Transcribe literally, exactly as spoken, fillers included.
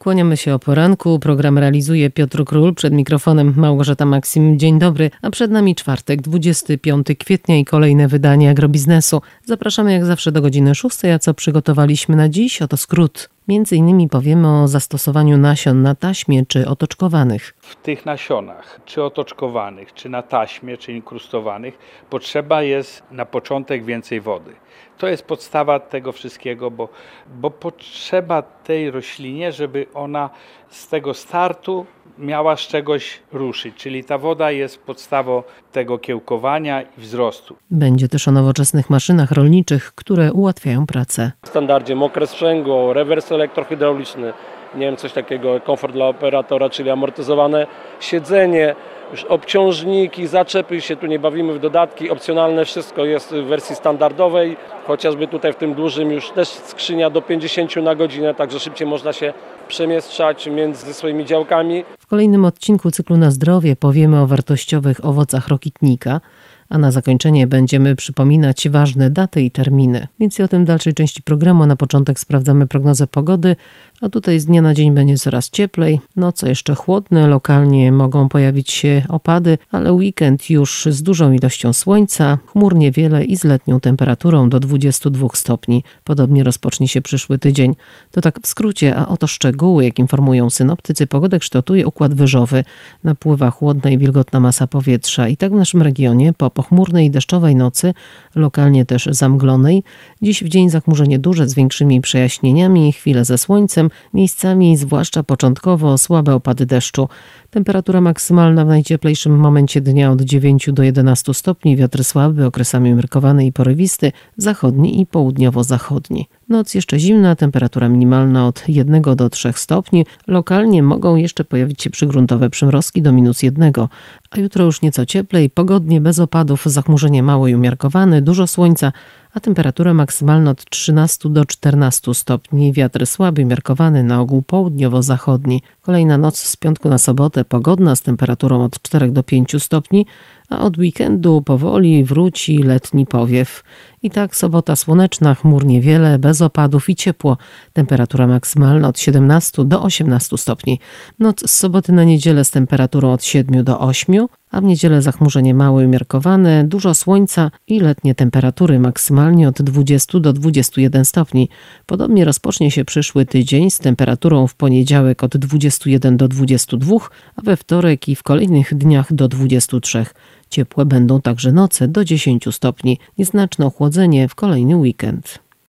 Kłaniamy się o poranku. Program realizuje Piotr Król. Przed mikrofonem Małgorzata Maksim. Dzień dobry. A przed nami czwartek, dwudziestego piątego kwietnia i kolejne wydanie Agrobiznesu. Zapraszamy jak zawsze do godziny szóstej. A co przygotowaliśmy na dziś? Oto skrót. Między innymi powiemy o zastosowaniu nasion na taśmie czy otoczkowanych. W tych nasionach, czy otoczkowanych, czy na taśmie, czy inkrustowanych, potrzeba jest na początek więcej wody. To jest podstawa tego wszystkiego, bo, bo potrzeba tej roślinie, żeby ona z tego startu miała z czegoś ruszyć, czyli ta woda jest podstawą tego kiełkowania i wzrostu. Będzie też o nowoczesnych maszynach rolniczych, które ułatwiają pracę. W standardzie mokre sprzęgło, rewers elektrohydrauliczny, nie wiem, coś takiego, komfort dla operatora, czyli amortyzowane siedzenie, już obciążniki, zaczepy, się tu nie bawimy w dodatki, opcjonalne wszystko jest w wersji standardowej, chociażby tutaj w tym dużym już też skrzynia do pięćdziesiąt na godzinę, także szybciej można się przemieszczać między swoimi działkami. W kolejnym odcinku cyklu Na zdrowie powiemy o wartościowych owocach rokitnika, a na zakończenie będziemy przypominać ważne daty i terminy. Więcej o tym w dalszej części programu. Na początek sprawdzamy prognozę pogody, a tutaj z dnia na dzień będzie coraz cieplej. Noce jeszcze chłodne, lokalnie mogą pojawić się opady, ale weekend już z dużą ilością słońca, chmur niewiele i z letnią temperaturą do dwudziestu dwóch stopni. Podobnie rozpocznie się przyszły tydzień. To tak w skrócie, a oto szczegóły, jak informują synoptycy. Pogodę kształtuje układ wyżowy. Napływa chłodna i wilgotna masa powietrza i tak w naszym regionie po pochmurnej i deszczowej nocy, lokalnie też zamglonej. Dziś w dzień zachmurzenie duże z większymi przejaśnieniami, chwile ze słońcem, miejscami zwłaszcza początkowo słabe opady deszczu. Temperatura maksymalna w najcieplejszym momencie dnia od dziewięciu do jedenastu stopni, wiatr słaby, okresami umiarkowany i porywisty, zachodni i południowo-zachodni. Noc jeszcze zimna, temperatura minimalna od jednego do trzech stopni. Lokalnie mogą jeszcze pojawić się przygruntowe przymrozki do minus jednego, a jutro już nieco cieplej, pogodnie, bez opadów, zachmurzenie małe i umiarkowane, dużo słońca, a temperatura maksymalna od trzynastu do czternastu stopni, wiatr słaby, umiarkowany, na ogół południowo-zachodni. Kolejna noc z piątku na sobotę pogodna z temperaturą od czterech do pięciu stopni, a od weekendu powoli wróci letni powiew. I tak sobota słoneczna, chmur niewiele, bez opadów i ciepło. Temperatura maksymalna od siedemnastu do osiemnastu stopni. Noc z soboty na niedzielę z temperaturą od siedmiu do ośmiu, a w niedzielę zachmurzenie małe i umiarkowane, dużo słońca i letnie temperatury maksymalnie od dwudziestu do dwudziestu jeden stopni. Podobnie rozpocznie się przyszły tydzień z temperaturą w poniedziałek od dwudziestu jeden do dwudziestu dwóch, a we wtorek i w kolejnych dniach do dwudziestu trzech. Ciepłe będą także noce do dziesięciu stopni. Nieznaczne ochłodzenie w kolejny weekend.